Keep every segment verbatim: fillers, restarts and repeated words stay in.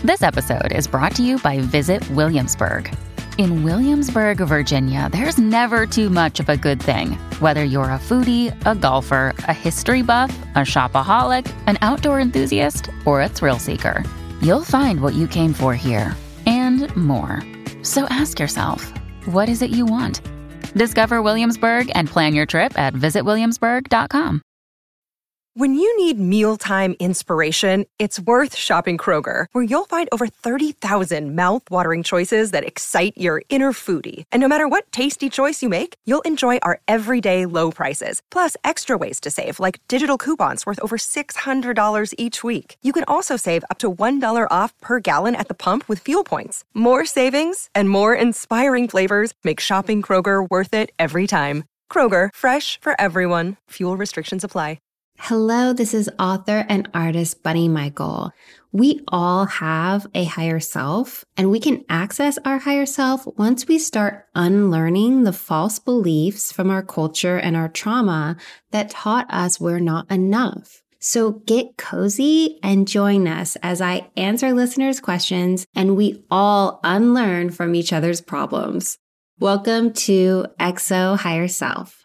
This episode is brought to you by Visit Williamsburg. In Williamsburg, Virginia, there's never too much of a good thing. Whether you're a foodie, a golfer, a history buff, a shopaholic, an outdoor enthusiast, or a thrill seeker, you'll find what you came for here and more. So ask yourself, what is it you want? Discover Williamsburg and plan your trip at visit williamsburg dot com. When you need mealtime inspiration, it's worth shopping Kroger, where you'll find over thirty thousand mouth-watering choices that excite your inner foodie. And no matter what tasty choice you make, you'll enjoy our everyday low prices, plus extra ways to save, like digital coupons worth over six hundred dollars each week. You can also save up to one dollar off per gallon at the pump with fuel points. More savings and more inspiring flavors make shopping Kroger worth it every time. Kroger, fresh for everyone. Fuel restrictions apply. Hello, this is author and artist Bunny Michael. We all have a higher self, and we can access our higher self once we start unlearning the false beliefs from our culture and our trauma that taught us we're not enough. So get cozy and join us as I answer listeners' questions and we all unlearn from each other's problems. Welcome to X O Higher Self.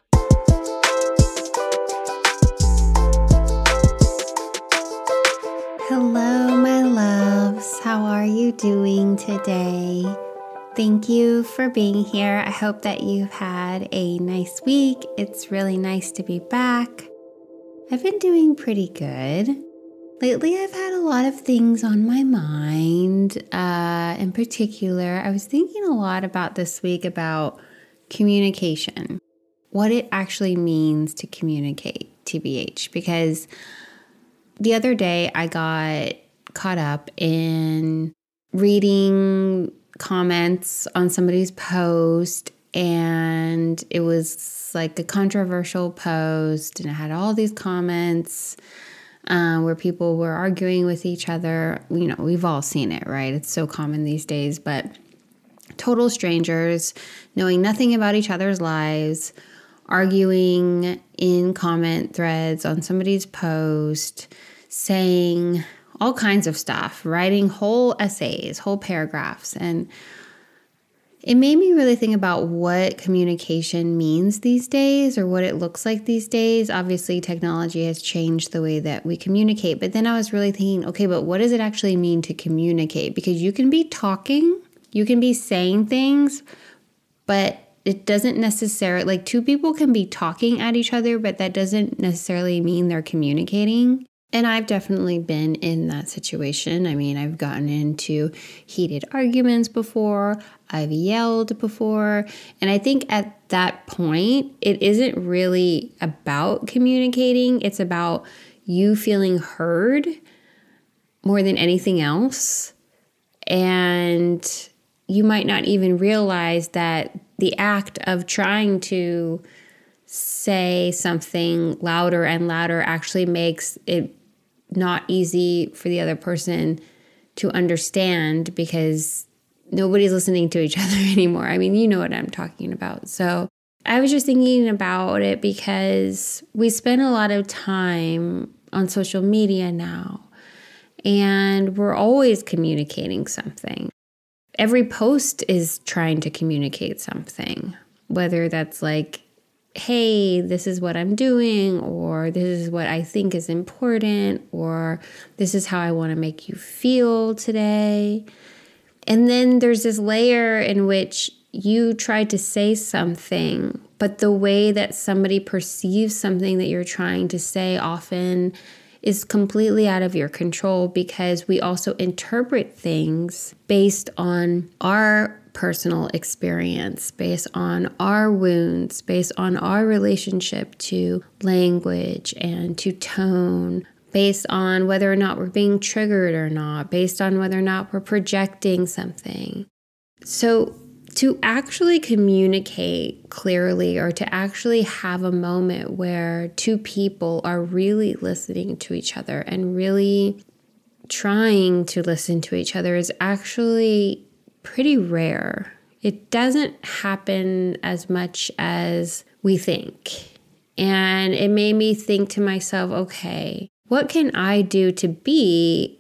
Hello, my loves. How are you doing today? Thank you for being here. I hope that you've had a nice week. It's really nice to be back. I've been doing pretty good. Lately, I've had a lot of things on my mind. Uh, in particular, I was thinking a lot about this week about communication, what it actually means to communicate, T B H, because the other day, I got caught up in reading comments on somebody's post, and it was like a controversial post, and it had all these comments uh, where people were arguing with each other. You know, we've all seen it, right? It's so common these days, but total strangers, knowing nothing about each other's lives, arguing in comment threads on somebody's post, saying all kinds of stuff, writing whole essays, whole paragraphs. And it made me really think about what communication means these days, or what it looks like these days. Obviously, technology has changed the way that we communicate. But then I was really thinking, okay, but what does it actually mean to communicate? Because you can be talking, you can be saying things, but it doesn't necessarily, like two people can be talking at each other, but that doesn't necessarily mean they're communicating. And I've definitely been in that situation. I mean, I've gotten into heated arguments before, I've yelled before, and I think at that point, it isn't really about communicating. It's about you feeling heard more than anything else. And you might not even realize that the act of trying to say something louder and louder actually makes it not easy for the other person to understand, because nobody's listening to each other anymore. I mean, you know what I'm talking about. So I was just thinking about it because we spend a lot of time on social media now, and we're always communicating something. Every post is trying to communicate something, whether that's like, hey, this is what I'm doing, or this is what I think is important, or this is how I want to make you feel today. And then there's this layer in which you try to say something, but the way that somebody perceives something that you're trying to say often is completely out of your control, because we also interpret things based on our personal experience, based on our wounds, based on our relationship to language and to tone, based on whether or not we're being triggered or not, based on whether or not we're projecting something. So to actually communicate clearly, or to actually have a moment where two people are really listening to each other and really trying to listen to each other, is actually pretty rare. It doesn't happen as much as we think. And it made me think to myself, okay, what can I do to be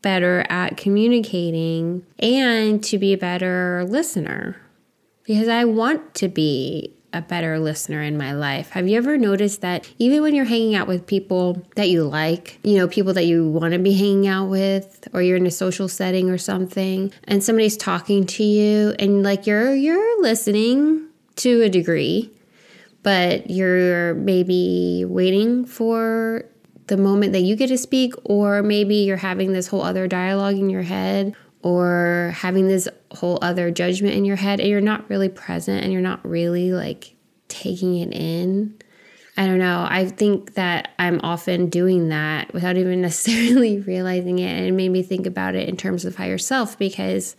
better at communicating and to be a better listener, because I want to be a better listener in my life. Have you ever noticed that even when you're hanging out with people that you like, you know, people that you want to be hanging out with, or you're in a social setting or something, and somebody's talking to you and like you're you're listening to a degree, but you're maybe waiting for the moment that you get to speak, or maybe you're having this whole other dialogue in your head, or having this whole other judgment in your head, and you're not really present and you're not really like taking it in. I don't know. I think that I'm often doing that without even necessarily realizing it. And it made me think about it in terms of higher self, because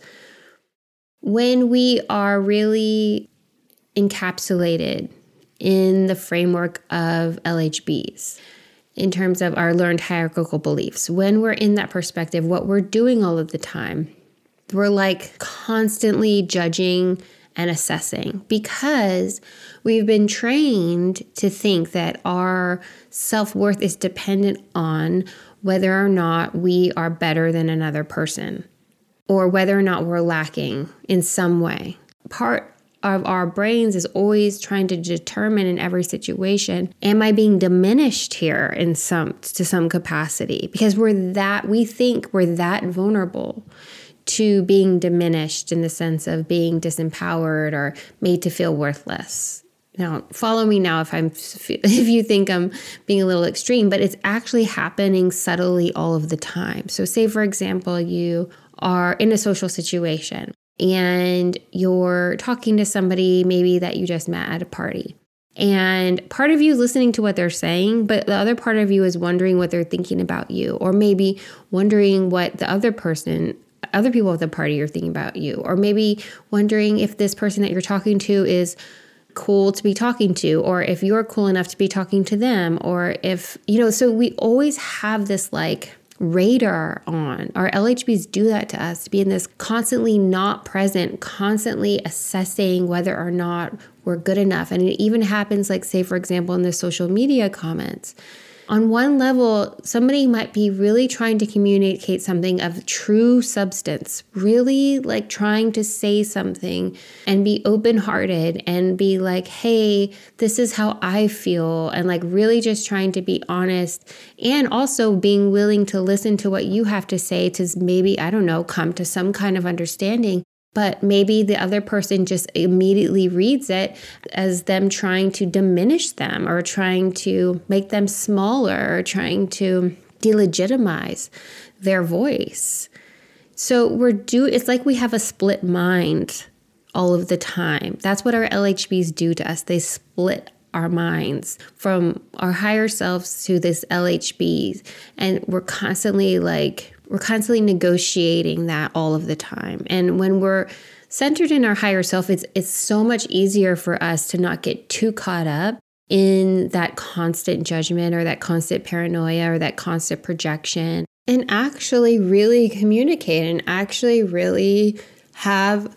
when we are really encapsulated in the framework of L H Bs, in terms of our learned hierarchical beliefs, when we're in that perspective, what we're doing all of the time, we're like constantly judging and assessing, because we've been trained to think that our self-worth is dependent on whether or not we are better than another person, or whether or not we're lacking in some way. Part of our brains is always trying to determine in every situation, am I being diminished here in some to some capacity? Because we're that we think we're that vulnerable to being diminished in the sense of being disempowered or made to feel worthless. Now, follow me now if I'm if you think I'm being a little extreme, but it's actually happening subtly all of the time. So say, for example, you are in a social situation and you're talking to somebody maybe that you just met at a party. And part of you is listening to what they're saying, but the other part of you is wondering what they're thinking about you, or maybe wondering what the other person, other people at the party are thinking about you, or maybe wondering if this person that you're talking to is cool to be talking to, or if you're cool enough to be talking to them, or if, you know, so we always have this like radar on. Our L H Bs do that to us, to be in this constantly not present, constantly assessing whether or not we're good enough. And it even happens, like, say, for example, in the social media comments. On one level, somebody might be really trying to communicate something of true substance, really like trying to say something and be open-hearted and be like, hey, this is how I feel, and like really just trying to be honest, and also being willing to listen to what you have to say to maybe, I don't know, come to some kind of understanding. But maybe the other person just immediately reads it as them trying to diminish them, or trying to make them smaller, or trying to delegitimize their voice. So we're do it's like we have a split mind all of the time. That's what our L H Bs do to us. They split our minds from our higher selves to this L H Bs. And we're constantly like, we're constantly negotiating that all of the time. And when we're centered in our higher self, it's it's so much easier for us to not get too caught up in that constant judgment, or that constant paranoia, or that constant projection, and actually really communicate and actually really have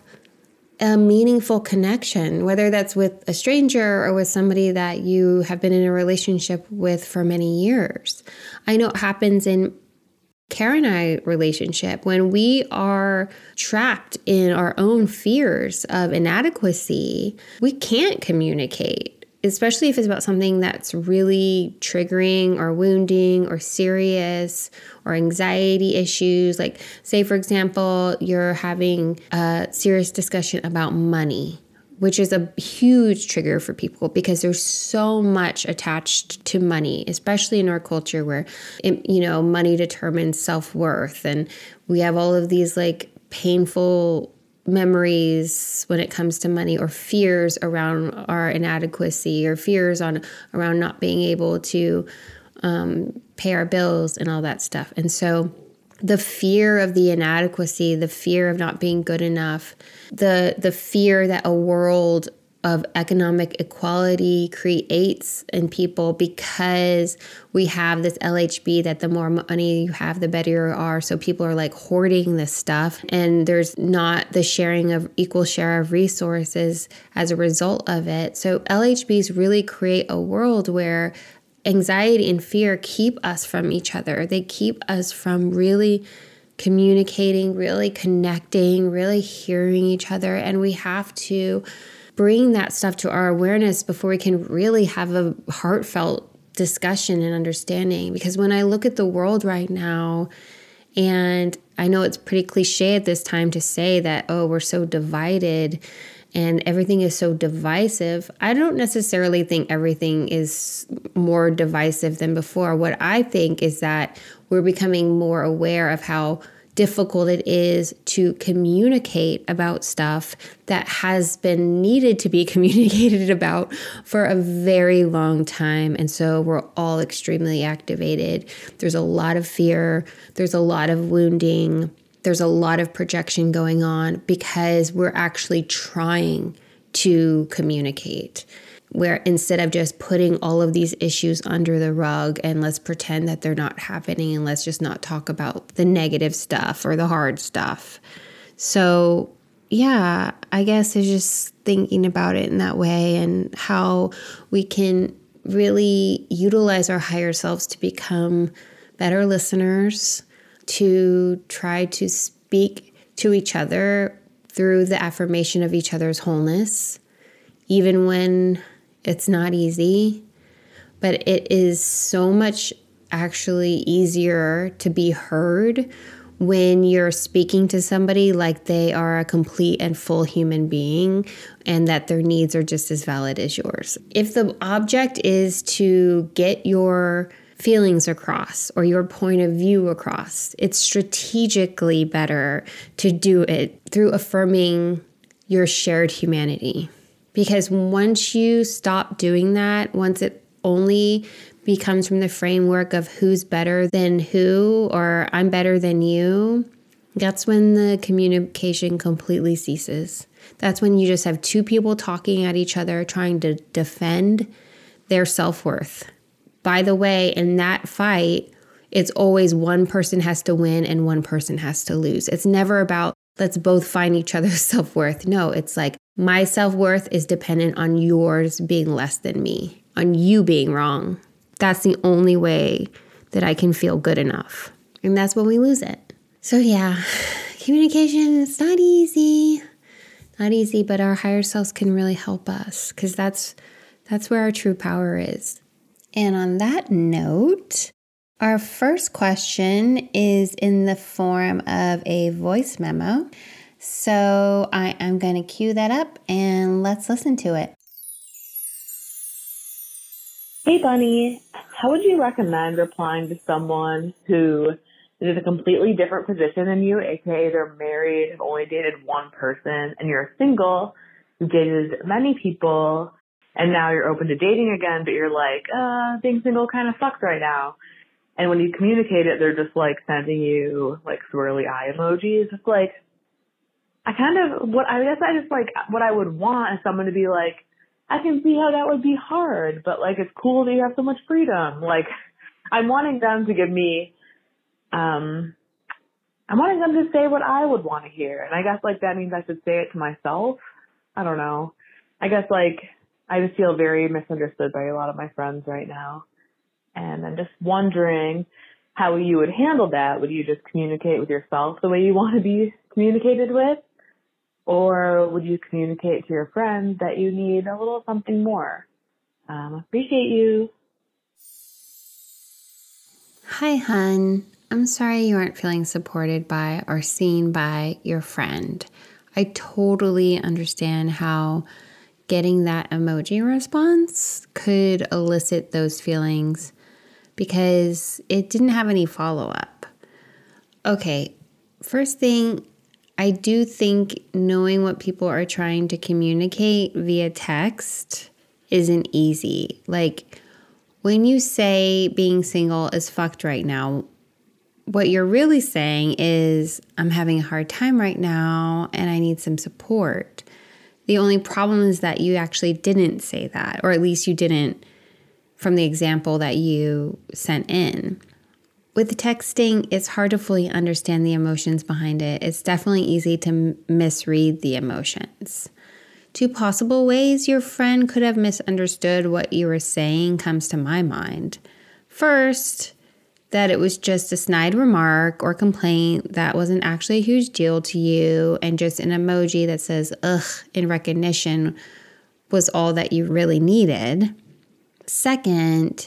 a meaningful connection, whether that's with a stranger or with somebody that you have been in a relationship with for many years. I know it happens in Kara and I relationship when we are trapped in our own fears of inadequacy. We can't communicate, especially if it's about something that's really triggering or wounding or serious, or anxiety issues. Like, say, for example, you're having a serious discussion about money, which is a huge trigger for people because there's so much attached to money, especially in our culture where, you know, money determines self-worth. And we have all of these like painful memories when it comes to money, or fears around our inadequacy, or fears on around not being able to um, pay our bills and all that stuff. And so the fear of the inadequacy, the fear of not being good enough, the the fear that a world of economic equality creates in people, because we have this L H B that the more money you have, the better you are. So people are like hoarding this stuff, and there's not the sharing of equal share of resources as a result of it. So L H Bs really create a world where anxiety and fear keep us from each other. They keep us from really communicating, really connecting, really hearing each other. And we have to bring that stuff to our awareness before we can really have a heartfelt discussion and understanding. Because when I look at the world right now, and I know it's pretty cliche at this time to say that, oh, we're so divided and everything is so divisive. I don't necessarily think everything is more divisive than before. What I think is that we're becoming more aware of how difficult it is to communicate about stuff that has been needed to be communicated about for a very long time. And so we're all extremely activated. There's a lot of fear. There's a lot of wounding. There's a lot of projection going on because we're actually trying to communicate, where instead of just putting all of these issues under the rug and let's pretend that they're not happening and let's just not talk about the negative stuff or the hard stuff. So yeah, I guess it's just thinking about it in that way and how we can really utilize our higher selves to become better listeners, to try to speak to each other through the affirmation of each other's wholeness, even when it's not easy, but it is so much actually easier to be heard when you're speaking to somebody like they are a complete and full human being and that their needs are just as valid as yours. If the object is to get your feelings across or your point of view across, it's strategically better to do it through affirming your shared humanity. Because once you stop doing that, once it only becomes from the framework of who's better than who or I'm better than you, that's when the communication completely ceases. That's when you just have two people talking at each other, trying to defend their self-worth. By the way, in that fight, it's always one person has to win and one person has to lose. It's never about let's both find each other's self-worth. No, it's like my self-worth is dependent on yours being less than me, on you being wrong. That's the only way that I can feel good enough. And that's when we lose it. So yeah, communication is not easy. Not easy, but our higher selves can really help us because that's that's where our true power is. And on that note, our first question is in the form of a voice memo. So I am going to cue that up and let's listen to it. Hey, Bunny. How would you recommend replying to someone who is in a completely different position than you, aka they're married, have only dated one person, and you're single, you've dated many people, and now you're open to dating again, but you're like, uh, being single kind of sucks right now. And when you communicate it, they're just like sending you like swirly eye emojis. It's like, I kind of, what I guess I just like, what I would want is someone to be like, I can see how that would be hard, but like, it's cool that you have so much freedom. Like, I'm wanting them to give me, um, I'm wanting them to say what I would want to hear. And I guess like that means I should say it to myself. I don't know. I guess like, I just feel very misunderstood by a lot of my friends right now. And I'm just wondering how you would handle that. Would you just communicate with yourself the way you want to be communicated with? Or would you communicate to your friend that you need a little something more? Um, appreciate you. Hi, hun. I'm sorry you aren't feeling supported by or seen by your friend. I totally understand how getting that emoji response could elicit those feelings because it didn't have any follow-up. Okay, first thing, I do think knowing what people are trying to communicate via text isn't easy. Like, when you say being single is fucked right now, what you're really saying is, I'm having a hard time right now and I need some support. The only problem is that you actually didn't say that, or at least you didn't from the example that you sent in. With texting, it's hard to fully understand the emotions behind it. It's definitely easy to m- misread the emotions. Two possible ways your friend could have misunderstood what you were saying comes to my mind. First, that it was just a snide remark or complaint that wasn't actually a huge deal to you, and just an emoji that says, ugh, in recognition was all that you really needed. Second,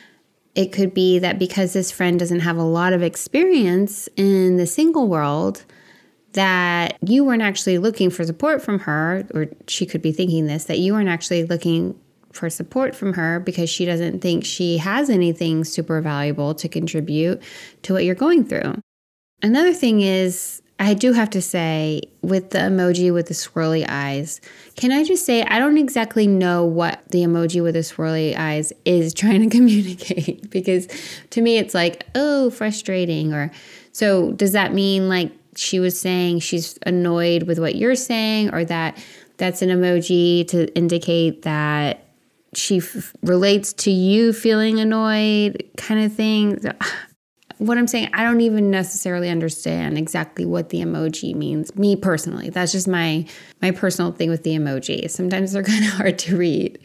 it could be that because this friend doesn't have a lot of experience in the single world, that you weren't actually looking for support from her, or she could be thinking this, that you weren't actually looking for support from her because she doesn't think she has anything super valuable to contribute to what you're going through. Another thing is, I do have to say, with the emoji with the swirly eyes, can I just say, I don't exactly know what the emoji with the swirly eyes is trying to communicate, because to me it's like, oh, frustrating. Or so does that mean like she was saying she's annoyed with what you're saying, or that that's an emoji to indicate that she f- relates to you feeling annoyed kind of thing? What I'm saying, I don't even necessarily understand exactly what the emoji means, me personally. That's just my my personal thing with the emoji. Sometimes they're kind of hard to read.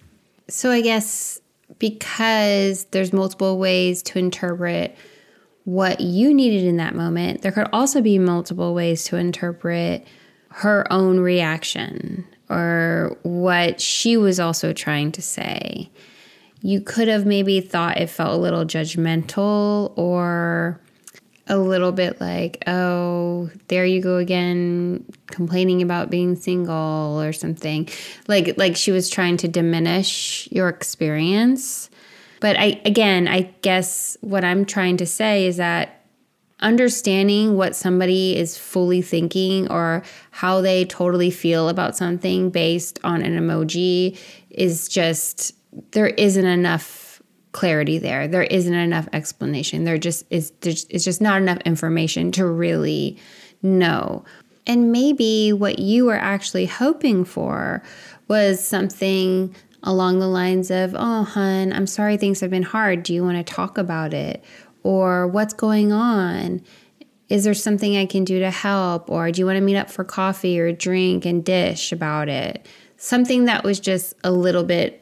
So I guess because there's multiple ways to interpret what you needed in that moment, there could also be multiple ways to interpret her own reaction or what she was also trying to say. You could have maybe thought it felt a little judgmental, or a little bit like, oh, there you go again, complaining about being single or something. Like like she was trying to diminish your experience. But I again, I guess what I'm trying to say is that understanding what somebody is fully thinking or how they totally feel about something based on an emoji is just, there isn't enough clarity there. There isn't enough explanation. There just is, there's, it's just not enough information to really know. And maybe what you were actually hoping for was something along the lines of, oh, hun, I'm sorry things have been hard. Do you want to talk about it? Or what's going on? Is there something I can do to help? Or do you want to meet up for coffee or drink and dish about it? Something that was just a little bit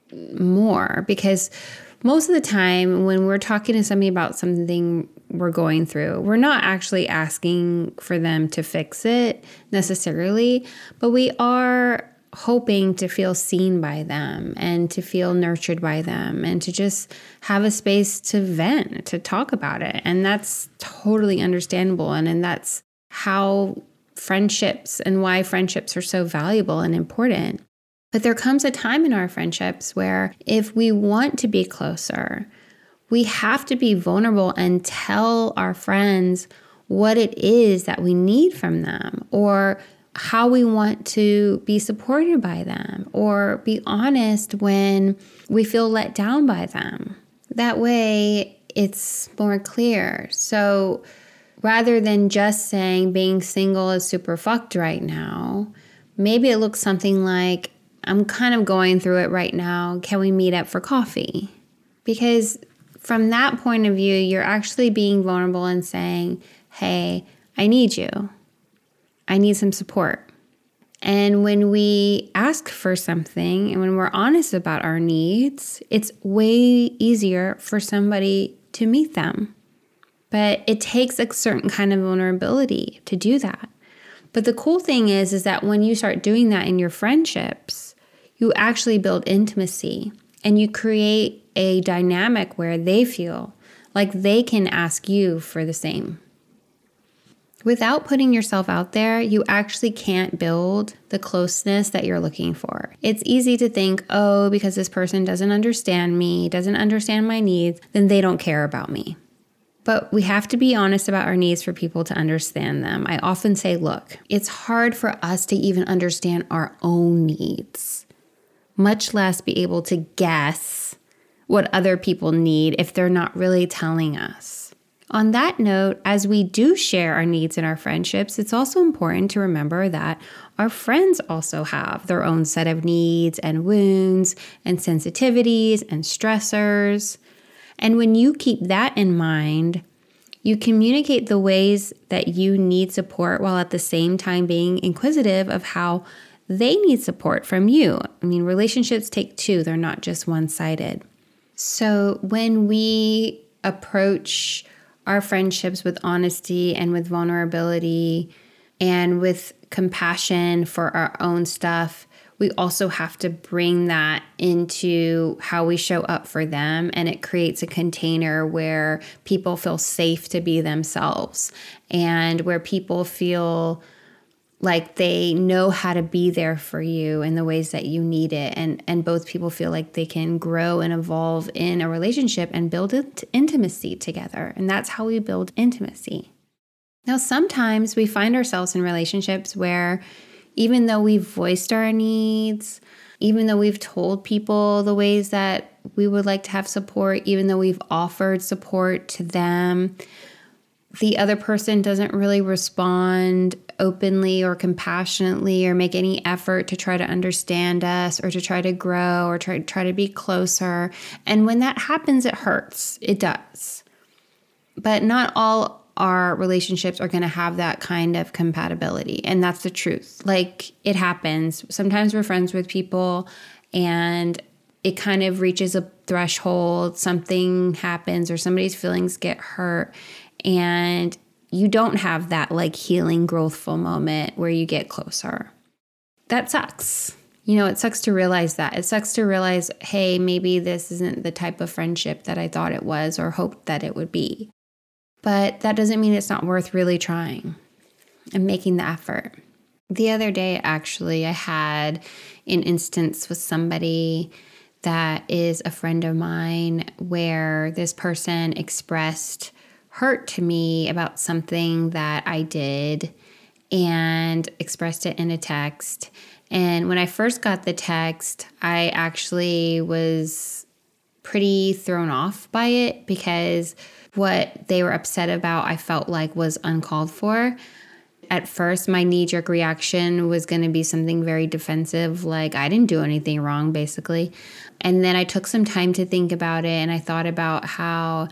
more, because most of the time when we're talking to somebody about something we're going through, we're not actually asking for them to fix it necessarily, but we are hoping to feel seen by them and to feel nurtured by them and to just have a space to vent, to talk about it. And that's totally understandable. And, and that's how friendships and why friendships are so valuable and important. But there comes a time in our friendships where if we want to be closer, we have to be vulnerable and tell our friends what it is that we need from them, or how we want to be supported by them, or be honest when we feel let down by them. That way it's more clear. So rather than just saying being single is super fucked right now, maybe it looks something like, I'm kind of going through it right now. Can we meet up for coffee? Because from that point of view, you're actually being vulnerable and saying, hey, I need you. I need some support. And when we ask for something and when we're honest about our needs, it's way easier for somebody to meet them. But it takes a certain kind of vulnerability to do that. But the cool thing is, is that when you start doing that in your friendships, you actually build intimacy and you create a dynamic where they feel like they can ask you for the same. Without putting yourself out there, you actually can't build the closeness that you're looking for. It's easy to think, oh, because this person doesn't understand me, doesn't understand my needs, then they don't care about me. But we have to be honest about our needs for people to understand them. I often say, look, it's hard for us to even understand our own needs, much less be able to guess what other people need if they're not really telling us. On that note, as we do share our needs in our friendships, it's also important to remember that our friends also have their own set of needs and wounds and sensitivities and stressors. And when you keep that in mind, you communicate the ways that you need support while at the same time being inquisitive of how they need support from you. I mean, relationships take two, they're not just one-sided. So when we approach our friendships with honesty and with vulnerability and with compassion for our own stuff, we also have to bring that into how we show up for them. And it creates a container where people feel safe to be themselves and where people feel like they know how to be there for you in the ways that you need it. And, and both people feel like they can grow and evolve in a relationship and build int- intimacy together. And that's how we build intimacy. Now, sometimes we find ourselves in relationships where even though we've voiced our needs, even though we've told people the ways that we would like to have support, even though we've offered support to them, the other person doesn't really respond openly or compassionately or make any effort to try to understand us or to try to grow or try, try to be closer. And when that happens, it hurts. It does. But not all our relationships are going to have that kind of compatibility. And that's the truth. Like, it happens. Sometimes we're friends with people and it kind of reaches a threshold. Something happens or somebody's feelings get hurt. And you don't have that like healing, growthful moment where you get closer. That sucks. You know, it sucks to realize that. It sucks to realize, hey, maybe this isn't the type of friendship that I thought it was or hoped that it would be. But that doesn't mean it's not worth really trying and making the effort. The other day, actually, I had an instance with somebody that is a friend of mine where this person expressed hurt to me about something that I did and expressed it in a text. And when I first got the text, I actually was pretty thrown off by it because what they were upset about, I felt like was uncalled for. At first, my knee-jerk reaction was going to be something very defensive, like I didn't do anything wrong, basically. And then I took some time to think about it, and I thought about how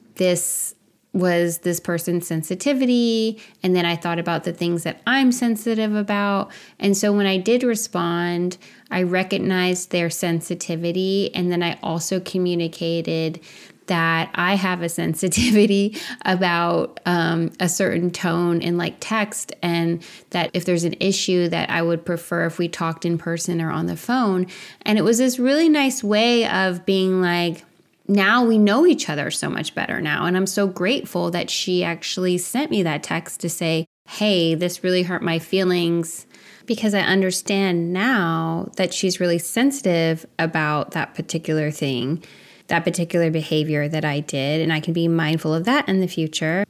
this was this person's sensitivity, and then I thought about the things that I'm sensitive about. And so when I did respond, I recognized their sensitivity, and then I also communicated that I have a sensitivity about um, a certain tone in like text, and that if there's an issue that I would prefer if we talked in person or on the phone. And it was this really nice way of being like, now we know each other so much better now. And I'm so grateful that she actually sent me that text to say, hey, this really hurt my feelings, because I understand now that she's really sensitive about that particular thing, that particular behavior that I did, and I can be mindful of that in the future,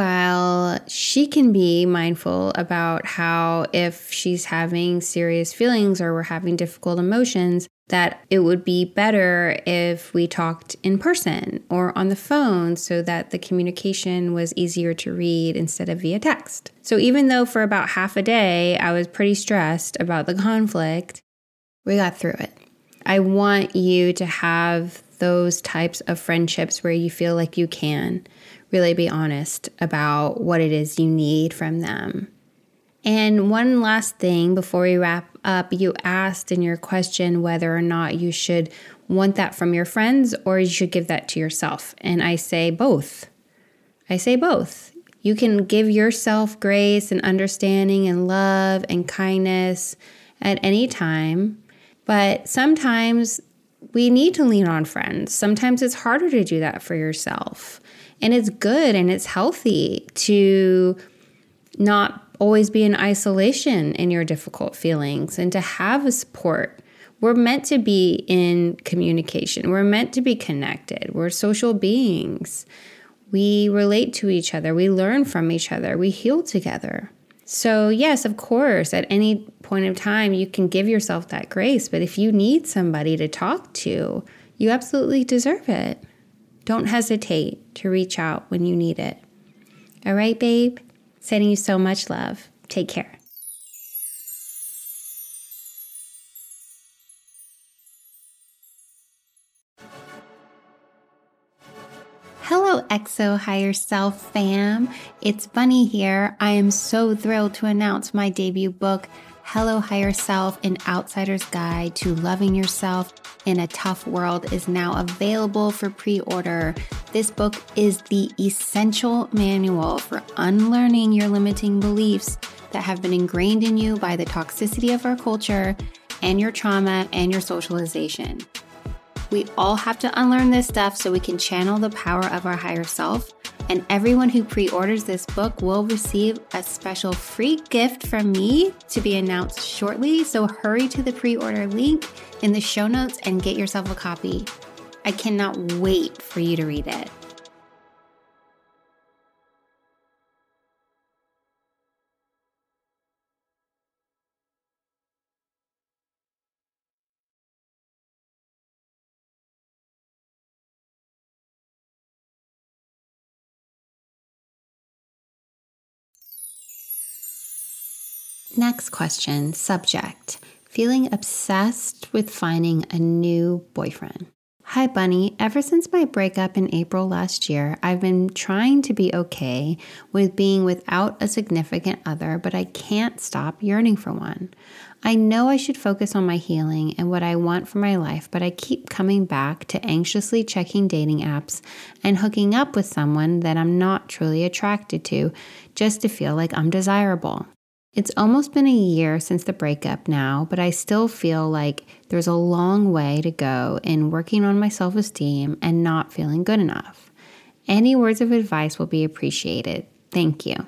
while she can be mindful about how if she's having serious feelings or we're having difficult emotions, that it would be better if we talked in person or on the phone so that the communication was easier to read instead of via text. So even though for about half a day I was pretty stressed about the conflict, we got through it. I want you to have those types of friendships where you feel like you can really be honest about what it is you need from them. And one last thing before we wrap up, you asked in your question whether or not you should want that from your friends or you should give that to yourself. And I say both. I say both. You can give yourself grace and understanding and love and kindness at any time, but sometimes we need to lean on friends. Sometimes it's harder to do that for yourself. And it's good and it's healthy to not always be in isolation in your difficult feelings and to have a support. We're meant to be in communication. We're meant to be connected. We're social beings. We relate to each other. We learn from each other. We heal together. So yes, of course, at any point of time, you can give yourself that grace. But if you need somebody to talk to, you absolutely deserve it. Don't hesitate to reach out when you need it. All right, babe? Sending you so much love. Take care. Hello, X O Higher Self fam. It's Bunny here. I am so thrilled to announce my debut book, Hello Higher Self, an outsider's guide to loving yourself in a tough world, is now available for pre-order. This book is the essential manual for unlearning your limiting beliefs that have been ingrained in you by the toxicity of our culture and your trauma and your socialization. We all have to unlearn this stuff so we can channel the power of our higher self. And everyone who pre-orders this book will receive a special free gift from me to be announced shortly. So hurry to the pre-order link in the show notes and get yourself a copy. I cannot wait for you to read it. Next question, subject, feeling obsessed with finding a new boyfriend. Hi, Bunny. Ever since my breakup in April last year, I've been trying to be okay with being without a significant other, but I can't stop yearning for one. I know I should focus on my healing and what I want for my life, but I keep coming back to anxiously checking dating apps and hooking up with someone that I'm not truly attracted to just to feel like I'm desirable. It's almost been a year since the breakup now, but I still feel like there's a long way to go in working on my self-esteem and not feeling good enough. Any words of advice will be appreciated. Thank you.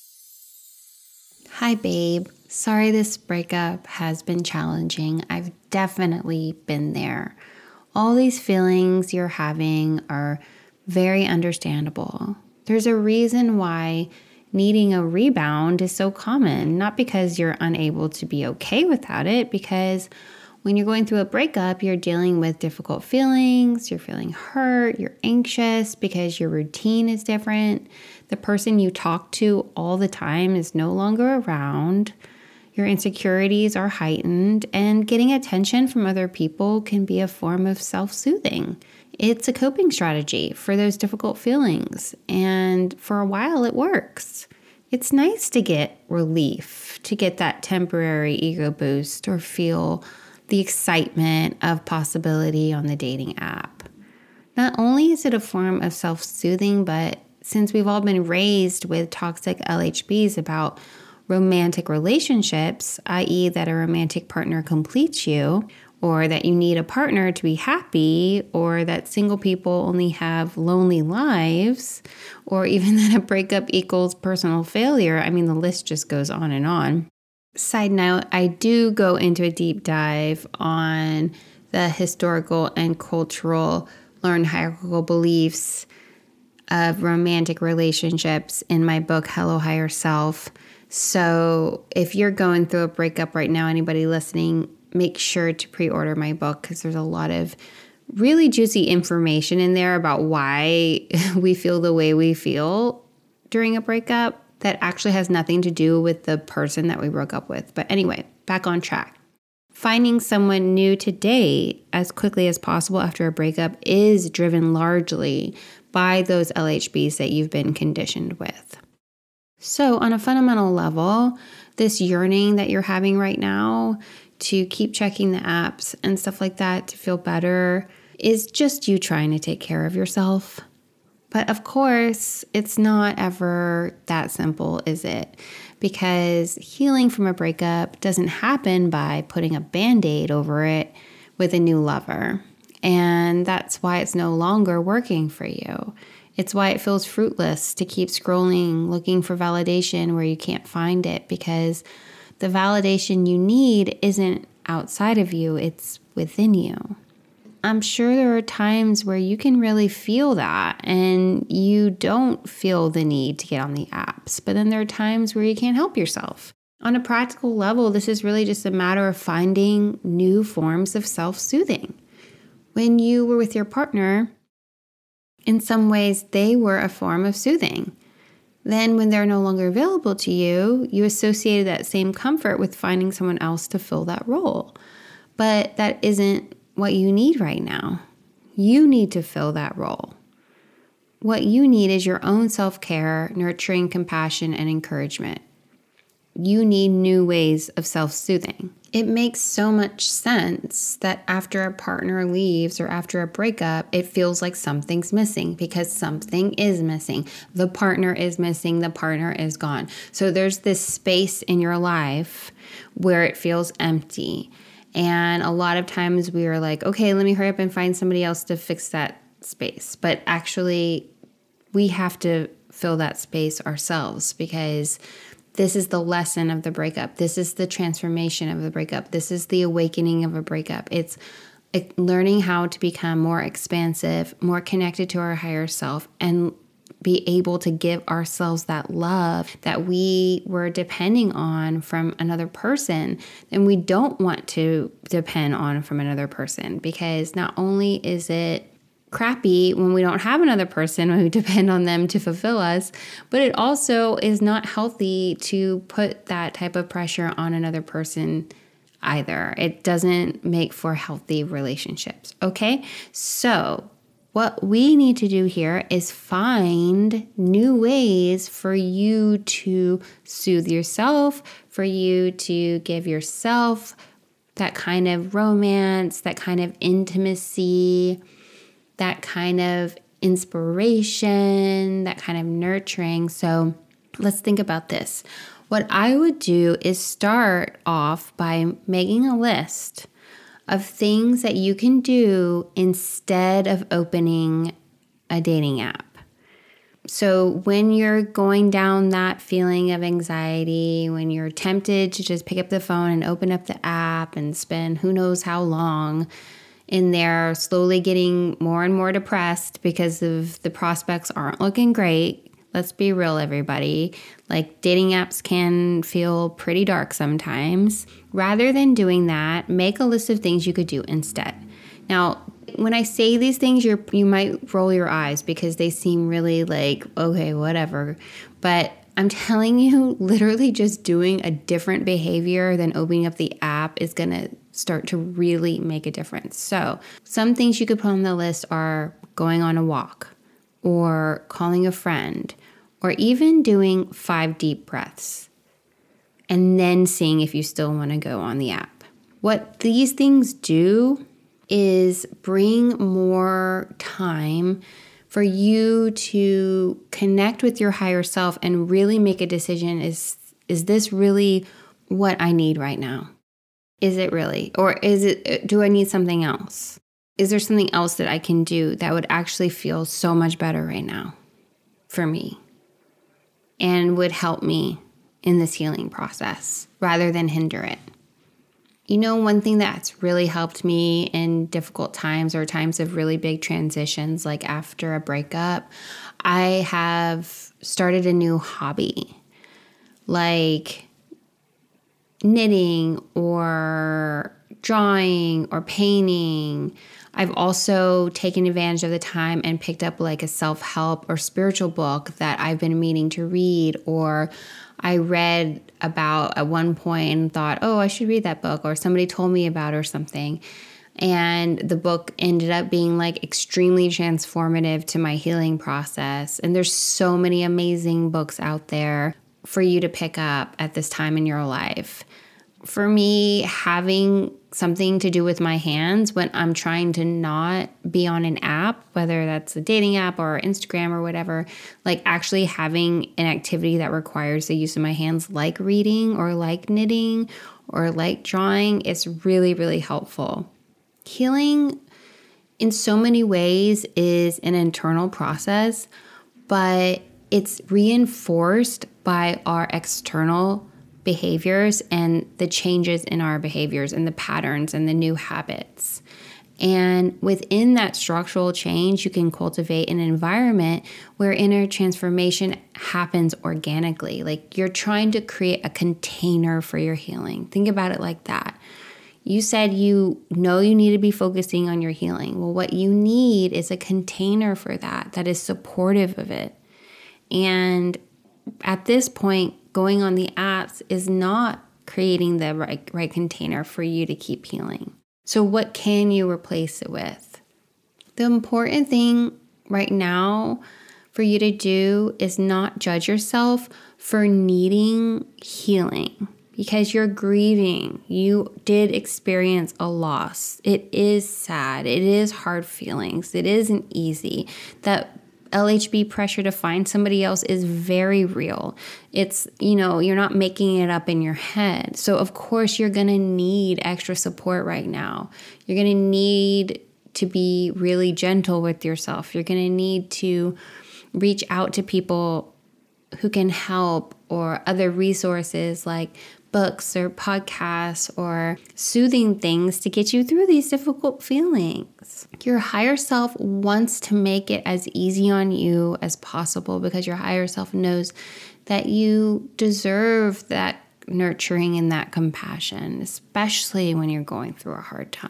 Hi, babe. Sorry this breakup has been challenging. I've definitely been there. All these feelings you're having are very understandable. There's a reason why needing a rebound is so common, not because you're unable to be okay without it, because when you're going through a breakup, you're dealing with difficult feelings, you're feeling hurt, you're anxious because your routine is different. The person you talk to all the time is no longer around. Your insecurities are heightened, and getting attention from other people can be a form of self-soothing. It's a coping strategy for those difficult feelings, and for a while it works. It's nice to get relief, to get that temporary ego boost or feel the excitement of possibility on the dating app. Not only is it a form of self-soothing, but since we've all been raised with toxic L H Bs about romantic relationships, that is that a romantic partner completes you, or that you need a partner to be happy, or that single people only have lonely lives, or even that a breakup equals personal failure. I mean, the list just goes on and on. Side note, I do go into a deep dive on the historical and cultural learned hierarchical beliefs of romantic relationships in my book, Hello Higher Self. So if you're going through a breakup right now, anybody listening, make sure to pre-order my book because there's a lot of really juicy information in there about why we feel the way we feel during a breakup that actually has nothing to do with the person that we broke up with. But anyway, back on track. Finding someone new to date as quickly as possible after a breakup is driven largely by those L H Bs that you've been conditioned with. So on a fundamental level, this yearning that you're having right now to keep checking the apps and stuff like that to feel better is just you trying to take care of yourself. But of course, it's not ever that simple, is it? Because healing from a breakup doesn't happen by putting a Band-Aid over it with a new lover. And that's why it's no longer working for you. It's why it feels fruitless to keep scrolling, looking for validation where you can't find it, because the validation you need isn't outside of you, it's within you. I'm sure there are times where you can really feel that and you don't feel the need to get on the apps, but then there are times where you can't help yourself. On a practical level, this is really just a matter of finding new forms of self-soothing. When you were with your partner, in some ways, they were a form of soothing. Then when they're no longer available to you, you associated that same comfort with finding someone else to fill that role. But that isn't what you need right now. You need to fill that role. What you need is your own self-care, nurturing, compassion, and encouragement. you need new ways of self-soothing. It makes so much sense that after a partner leaves or after a breakup, it feels like something's missing because something is missing. The partner is missing, the partner is gone. So there's this space in your life where it feels empty. And a lot of times we are like, okay, let me hurry up and find somebody else to fix that space. But actually, we have to fill that space ourselves because this is the lesson of the breakup. This is the transformation of the breakup. This is the awakening of a breakup. It's learning how to become more expansive, more connected to our higher self, and be able to give ourselves that love that we were depending on from another person. And we don't want to depend on from another person because not only is it crappy when we don't have another person, when we depend on them to fulfill us, but it also is not healthy to put that type of pressure on another person either. It doesn't make for healthy relationships, okay? So what we need to do here is find new ways for you to soothe yourself, for you to give yourself that kind of romance, that kind of intimacy, that kind of inspiration, that kind of nurturing. So let's think about this. What I would do is start off by making a list of things that you can do instead of opening a dating app. So when you're going down that feeling of anxiety, when you're tempted to just pick up the phone and open up the app and spend who knows how long in there, slowly getting more and more depressed because of the prospects aren't looking great. Let's be real, everybody. Like, dating apps can feel pretty dark sometimes. Rather than doing that, make a list of things you could do instead. Now, when I say these things, you you might roll your eyes because they seem really like, okay, whatever. But I'm telling you, literally just doing a different behavior than opening up the app is going to start to really make a difference. So some things you could put on the list are going on a walk or calling a friend or even doing five deep breaths and then seeing if you still want to go on the app. What these things do is bring more time for you to connect with your higher self and really make a decision. Is, is this really what I need right now? Is it really? Or is it, do I need something else? Is there something else that I can do that would actually feel so much better right now for me and would help me in this healing process rather than hinder it? You know, one thing that's really helped me in difficult times or times of really big transitions, like after a breakup, I have started a new hobby, like knitting or drawing or painting. I've also taken advantage of the time and picked up like a self-help or spiritual book that I've been meaning to read, or I read about at one point and thought, oh, I should read that book, or somebody told me about it or something. And the book ended up being like extremely transformative to my healing process. And there's so many amazing books out there for you to pick up at this time in your life. For me, having something to do with my hands when I'm trying to not be on an app, whether that's a dating app or Instagram or whatever, like actually having an activity that requires the use of my hands, like reading or like knitting or like drawing, is really, really helpful. Healing in so many ways is an internal process, but it's reinforced by our external behaviors and the changes in our behaviors and the patterns and the new habits. And within that structural change, you can cultivate an environment where inner transformation happens organically. Like you're trying to create a container for your healing. Think about it like that. You said you know you need to be focusing on your healing. Well, what you need is a container for that that is supportive of it. And at this point, going on the apps is not creating the right, right container for you to keep healing. So what can you replace it with? The important thing right now for you to do is not judge yourself for needing healing because you're grieving. You did experience a loss. It is sad. It is hard feelings. It isn't easy. That L H B pressure to find somebody else is very real. It's, you know, you're not making it up in your head. So of course you're going to need extra support right now. You're going to need to be really gentle with yourself. You're going to need to reach out to people who can help, or other resources like books or podcasts or soothing things to get you through these difficult feelings. Your higher self wants to make it as easy on you as possible because your higher self knows that you deserve that nurturing and that compassion, especially when you're going through a hard time.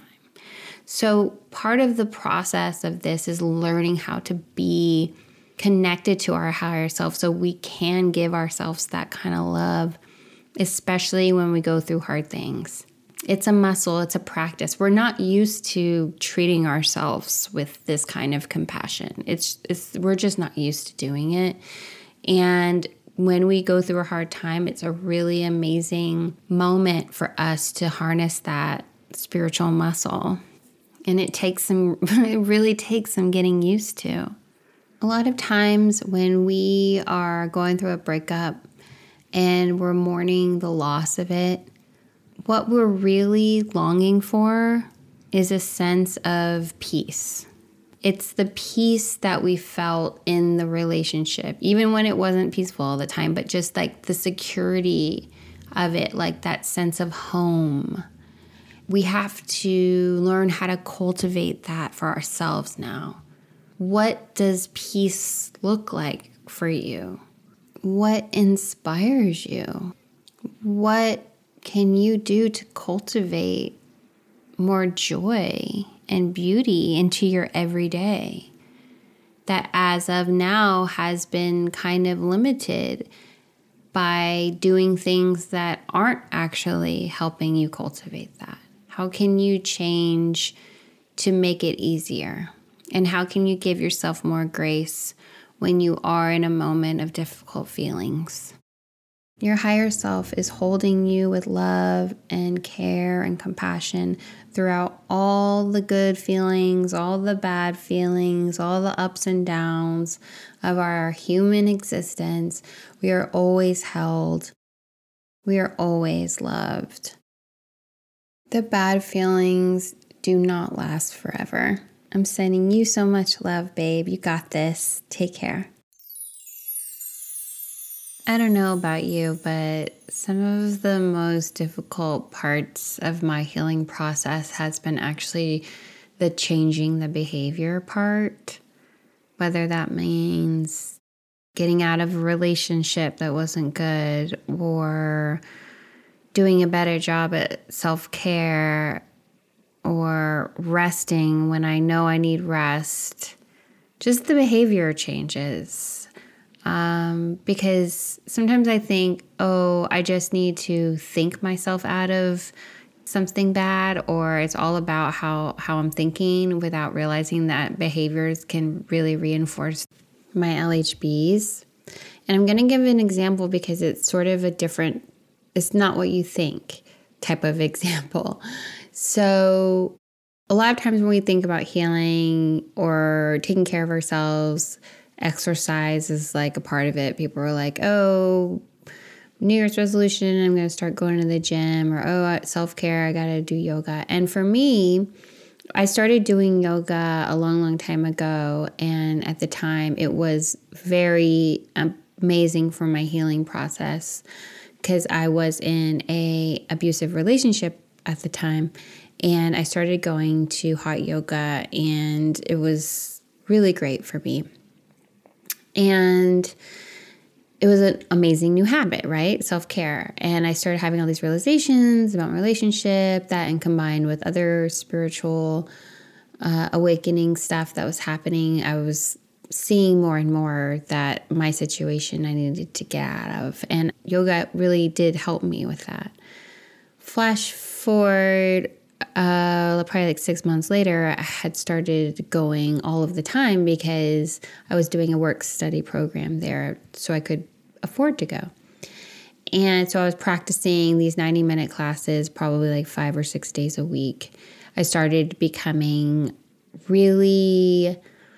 So part of the process of this is learning how to be connected to our higher self so we can give ourselves that kind of love, especially when we go through hard things. It's a muscle, it's a practice. We're not used to treating ourselves with this kind of compassion. It's, it's we're just not used to doing it. And when we go through a hard time, it's a really amazing moment for us to harness that spiritual muscle. And it takes some, it really takes some getting used to. A lot of times when we are going through a breakup and we're mourning the loss of it, what we're really longing for is a sense of peace. It's the peace that we felt in the relationship, even when it wasn't peaceful all the time, but just like the security of it, like that sense of home. We have to learn how to cultivate that for ourselves now. What does peace look like for you? What inspires you? What can you do to cultivate more joy and beauty into your everyday that as of now has been kind of limited by doing things that aren't actually helping you cultivate that? How can you change to make it easier? And how can you give yourself more grace when you are in a moment of difficult feelings? Your higher self is holding you with love and care and compassion throughout all the good feelings, all the bad feelings, all the ups and downs of our human existence. We are always held. We are always loved. The bad feelings do not last forever. I'm sending you so much love, babe. You got this. Take care. I don't know about you, but some of the most difficult parts of my healing process has been actually the changing the behavior part. Whether that means getting out of a relationship that wasn't good or doing a better job at self-care or resting when I know I need rest. Just the behavior changes. Um, because sometimes I think, oh, I just need to think myself out of something bad, or it's all about how, how I'm thinking without realizing that behaviors can really reinforce my L H Bs. And I'm going to give an example because it's sort of a different, it's not what you think type of example. So a lot of times when we think about healing or taking care of ourselves, exercise is like a part of it. People are like, oh, New Year's resolution, I'm going to start going to the gym, or oh, self-care, I got to do yoga. And for me, I started doing yoga a long, long time ago. And at the time, it was very amazing for my healing process because I was in a abusive relationship at the time. And I started going to hot yoga, and it was really great for me. And it was an amazing new habit, right? Self-care. And I started having all these realizations about my relationship, that and combined with other spiritual uh, awakening stuff that was happening. I was seeing more and more that my situation I needed to get out of. And yoga really did help me with that. Flash forward Uh, probably like six months later, I had started going all of the time because I was doing a work study program there, so I could afford to go. And so I was practicing these ninety minute classes probably like five or six days a week. I started becoming really,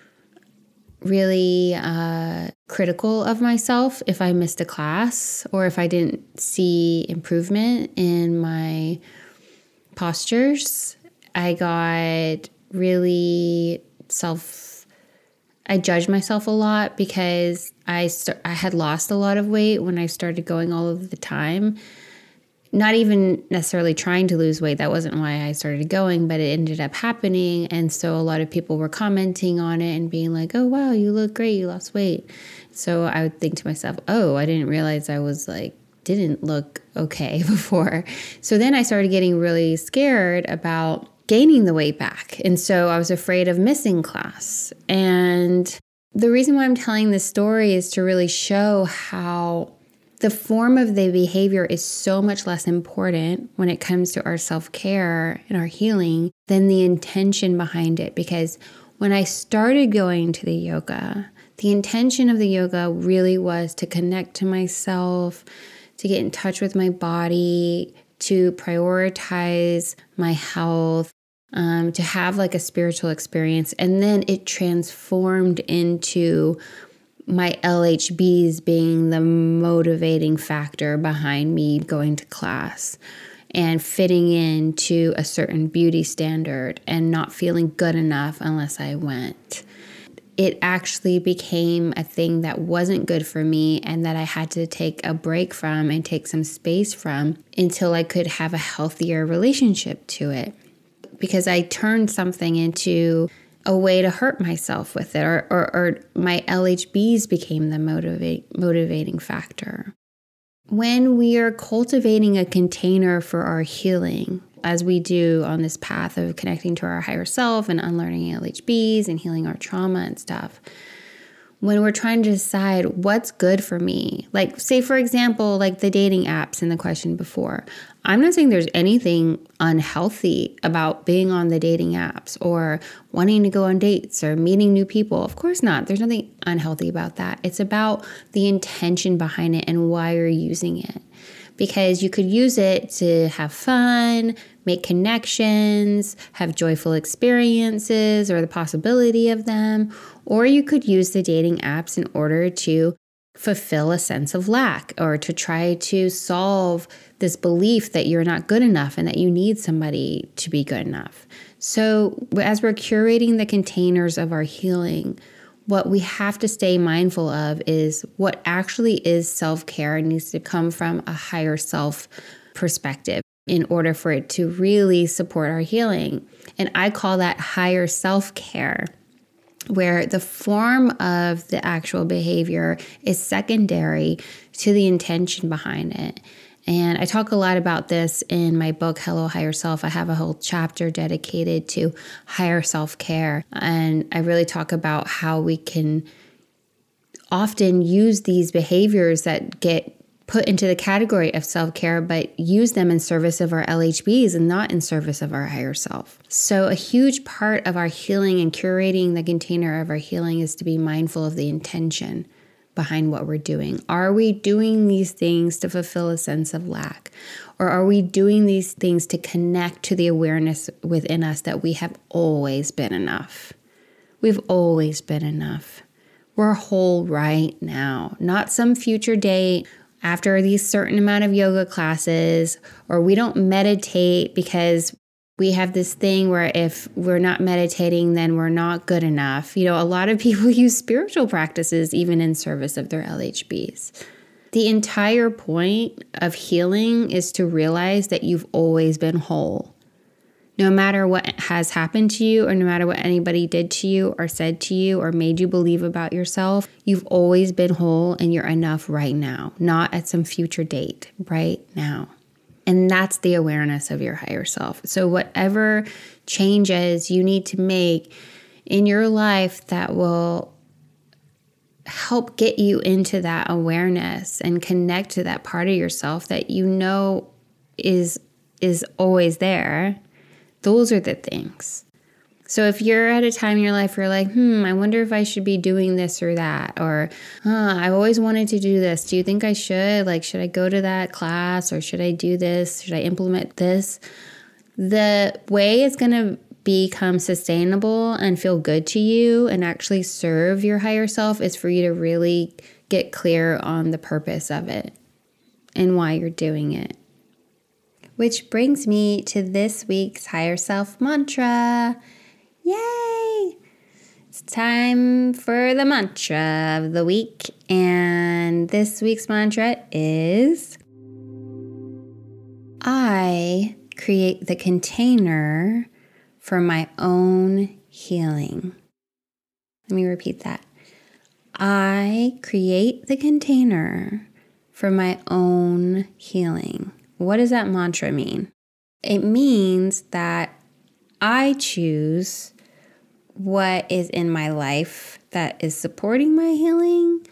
really uh, critical of myself if I missed a class or if I didn't see improvement in my postures. I got really self, I judged myself a lot because I st- I had lost a lot of weight when I started going all of the time. Not even necessarily trying to lose weight. That wasn't why I started going, but it ended up happening. And so a lot of people were commenting on it and being like, oh, wow, you look great. You lost weight. So I would think to myself, oh, I didn't realize I was like, didn't look okay before. So then I started getting really scared about gaining the weight back. And so I was afraid of missing class. And the reason why I'm telling this story is to really show how the form of the behavior is so much less important when it comes to our self-care and our healing than the intention behind it. Because when I started going to the yoga, the intention of the yoga really was to connect to myself, to get in touch with my body, to prioritize my health, um, to have like a spiritual experience. And then it transformed into my L H Bs being the motivating factor behind me going to class and fitting into a certain beauty standard and not feeling good enough unless I went. It actually became a thing that wasn't good for me and that I had to take a break from and take some space from until I could have a healthier relationship to it. Because I turned something into a way to hurt myself with it, or, or, or my L H Bs became the motivate, motivating factor. When we are cultivating a container for our healing, as we do on this path of connecting to our higher self and unlearning L H Bs and healing our trauma and stuff, when we're trying to decide what's good for me, like say, for example, like the dating apps in the question before, I'm not saying there's anything unhealthy about being on the dating apps or wanting to go on dates or meeting new people. Of course not. There's nothing unhealthy about that. It's about the intention behind it and why you're using it. Because you could use it to have fun, make connections, have joyful experiences or the possibility of them, or you could use the dating apps in order to fulfill a sense of lack or to try to solve this belief that you're not good enough and that you need somebody to be good enough. So as we're curating the containers of our healing, what we have to stay mindful of is what actually is self-care needs to come from a higher self perspective in order for it to really support our healing. And I call that higher self-care, where the form of the actual behavior is secondary to the intention behind it. And I talk a lot about this in my book, Hello Higher Self. I have a whole chapter dedicated to higher self-care. And I really talk about how we can often use these behaviors that get put into the category of self-care, but use them in service of our L H Bs and not in service of our higher self. So a huge part of our healing and curating the container of our healing is to be mindful of the intention behind what we're doing. Are we doing these things to fulfill a sense of lack? Or are we doing these things to connect to the awareness within us that we have always been enough? We've always been enough. We're whole right now, not some future date after these certain amount of yoga classes, or we don't meditate because we have this thing where if we're not meditating, then we're not good enough. You know, a lot of people use spiritual practices even in service of their L H Bs. The entire point of healing is to realize that you've always been whole. No matter what has happened to you, or no matter what anybody did to you or said to you or made you believe about yourself, you've always been whole and you're enough right now, not at some future date, right now. And that's the awareness of your higher self. So whatever changes you need to make in your life that will help get you into that awareness and connect to that part of yourself that you know is is always there, those are the things. So if you're at a time in your life where you're like, hmm, I wonder if I should be doing this or that, or huh, I've always wanted to do this. Do you think I should? Like, should I go to that class, or should I do this? Should I implement this? The way it's going to become sustainable and feel good to you and actually serve your higher self is for you to really get clear on the purpose of it and why you're doing it. Which brings me to this week's higher self mantra. Yay! It's time for the mantra of the week. And this week's mantra is, I create the container for my own healing. Let me repeat that. I create the container for my own healing. What does that mantra mean? It means that I choose what is in my life that is supporting my healing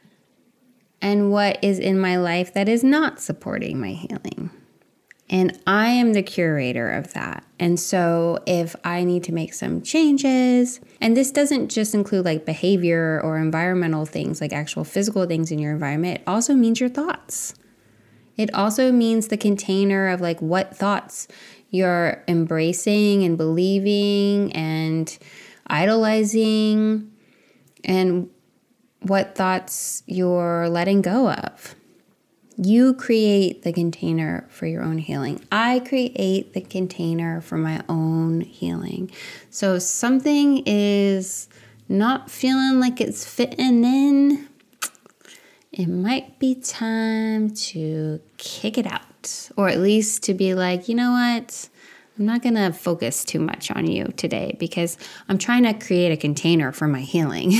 and what is in my life that is not supporting my healing. And I am the curator of that. And so if I need to make some changes, and this doesn't just include like behavior or environmental things, like actual physical things in your environment, it also means your thoughts. It also means the container of like what thoughts you're embracing and believing and idolizing, and what thoughts you're letting go of. You create the container for your own healing. I create the container for my own healing. So if something is not feeling like it's fitting in, it might be time to kick it out, or at least to be like, you know what? I'm not going to focus too much on you today because I'm trying to create a container for my healing.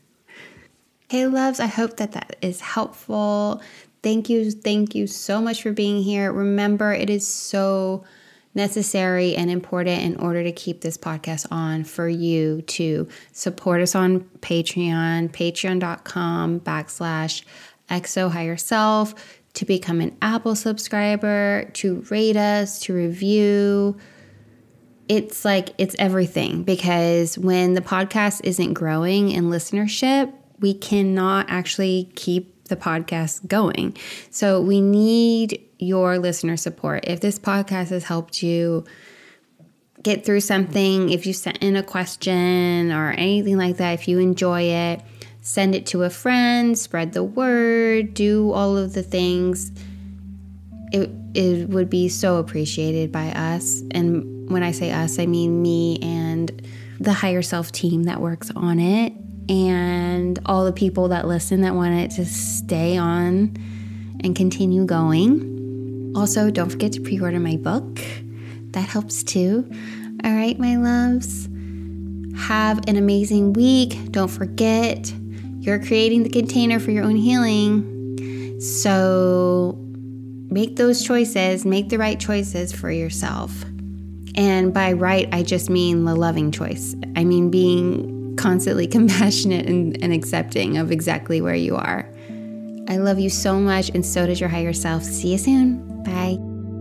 Hey, loves, I hope that that is helpful. Thank you. Thank you so much for being here. Remember, it is so necessary and important in order to keep this podcast on for you to support us on Patreon, patreon.com backslash XO Higher Self, to become an Apple subscriber, to rate us, to review. It's like, it's everything, because when the podcast isn't growing in listenership, we cannot actually keep the podcast going. So we need your listener support. If this podcast has helped you get through something, if you sent in a question or anything like that, if you enjoy it, send it to a friend, spread the word, do all of the things. It, it would be so appreciated by us. And when I say us, I mean me and the higher self team that works on it, and all the people that listen that want it to stay on and continue going. Also, don't forget to pre-order my book. That helps too. All right, my loves. Have an amazing week. Don't forget, you're creating the container for your own healing. So make those choices. Make the right choices for yourself. And by right, I just mean the loving choice. I mean being constantly compassionate and, and accepting of exactly where you are. I love you so much, and so does your higher self. See you soon. Bye.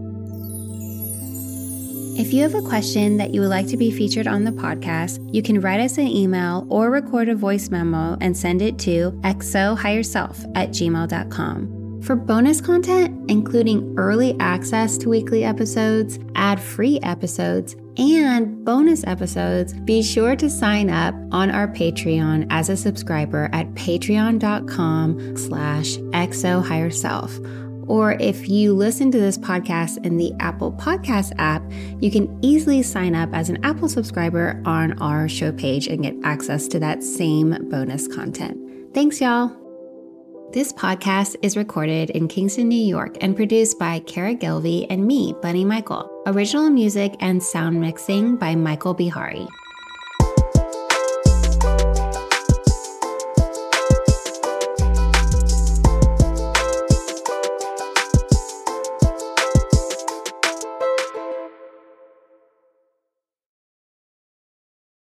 If you have a question that you would like to be featured on the podcast, you can write us an email or record a voice memo and send it to xohigherself at gmail dot com. For bonus content, including early access to weekly episodes, ad-free episodes, and bonus episodes, be sure to sign up on our Patreon as a subscriber at patreon.com slash xohigherself. Or if you listen to this podcast in the Apple Podcast app, you can easily sign up as an Apple subscriber on our show page and get access to that same bonus content. Thanks, y'all. This podcast is recorded in Kingston, New York, and produced by Kara Gilvey and me, Bunny Michael. Original music and sound mixing by Michael Bihari.